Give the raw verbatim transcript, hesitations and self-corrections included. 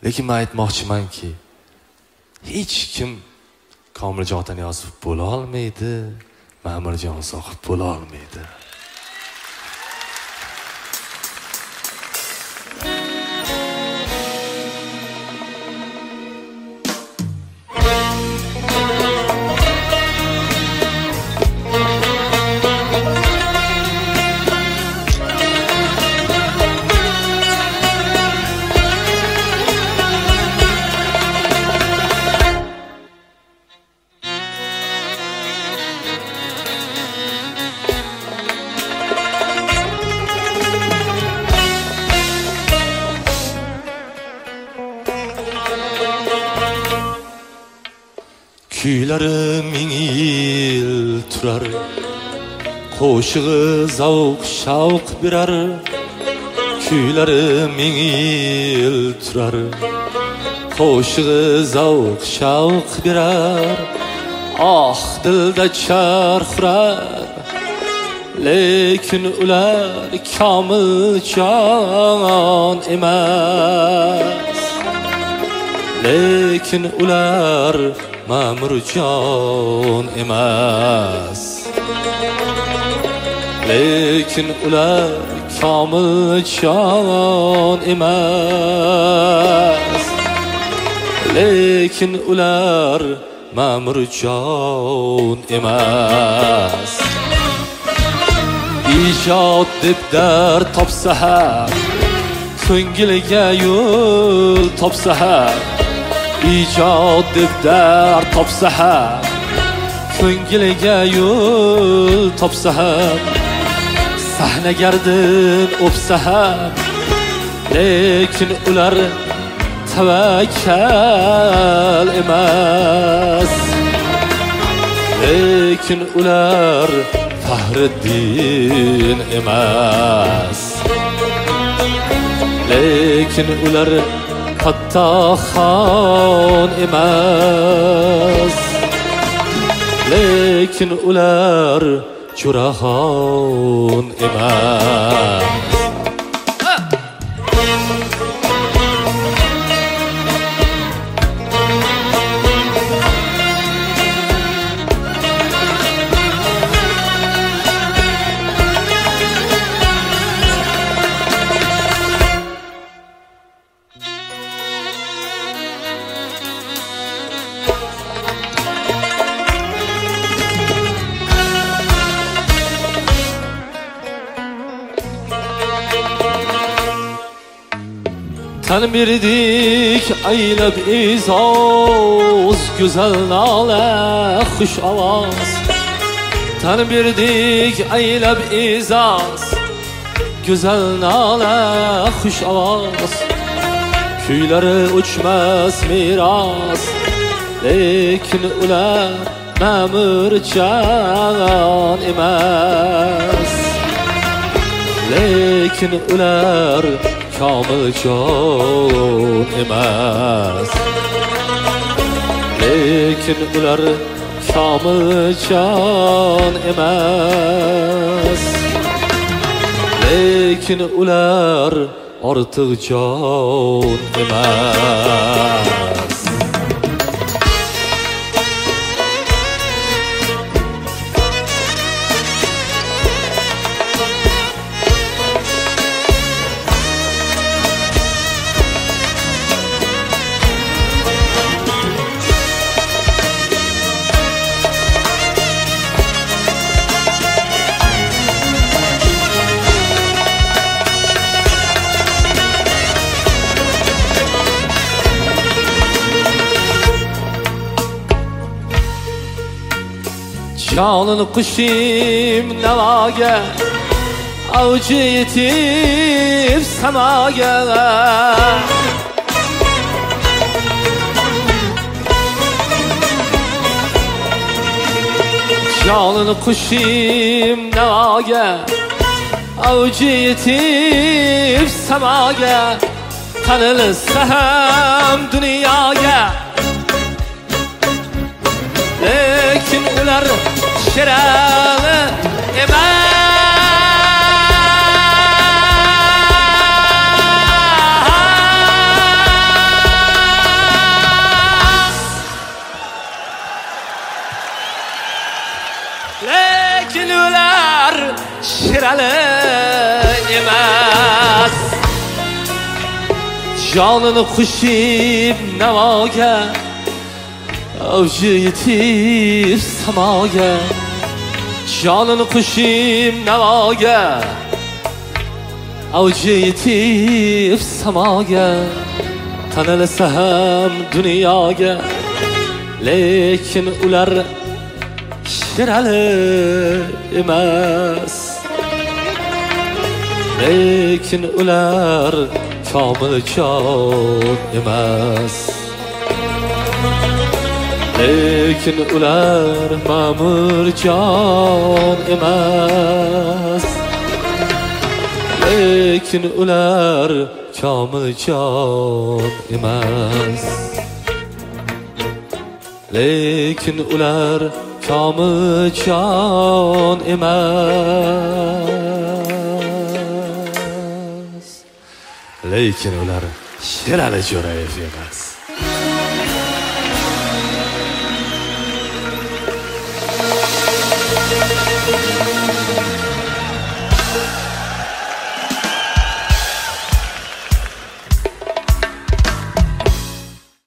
lekin men aytmoqchimanki, hech kim Komiljon Ataniyozov bo'la olmaydi, Ma'murjon Sohib bo'la olmaydi. Kuylarim ming yil turar, qo'shig'i zavq shavq berar. Kuylarim ming yil turar, qo'shig'i zavq shavq berar. Ah, dilda charx urar, lekin ular komiljon emas. Lekin ular Ma'murjon emas. Lekin ular komiljon emas. Lekin ular Ma'murjon emas. Ijod deb dar topsa ham, ko'ngilga yo'l topsa ham, ijod deb dar topsa ham, ko'ngilga yo'l topsa ham, sahnagardin o'psa ham, lekin ular tavakkal emas. Lekin ular Fahriddin emas. Lekin ular Fattaxon emas. Lekin ular Jo'raxon emas. Tan berdik aylab izoz, güzel nala xush ovoz. Tan berdik aylab izoz, güzel nala xush ovoz. Kuylari uçmas miros, lekin ular Ma'murjon emas. Lekin ular Komiljon emas. Lekin ular Komiljon emas. Lekin ular Ortiqjon emas. Canın kuşim navaga, avcı yetip semaga. Canın kuşim navaga, avcı yetip semaga. Tanılsa hem dünyaya, lekin ular şiralı emas. Sherali emas. Jonini qushib navoga, avji yetib samoga. Jonini qushib navoga, avji yetib samoga. Tanilsa ham dunyoga, lekin ular Sherali emas. Lekin ular komiljon emas. Lekin ular ma'murjon emas. Lekin ular komiljon emas. Lekin ular komiljon emas. Lekin ular Sherali Jo'rayev emas.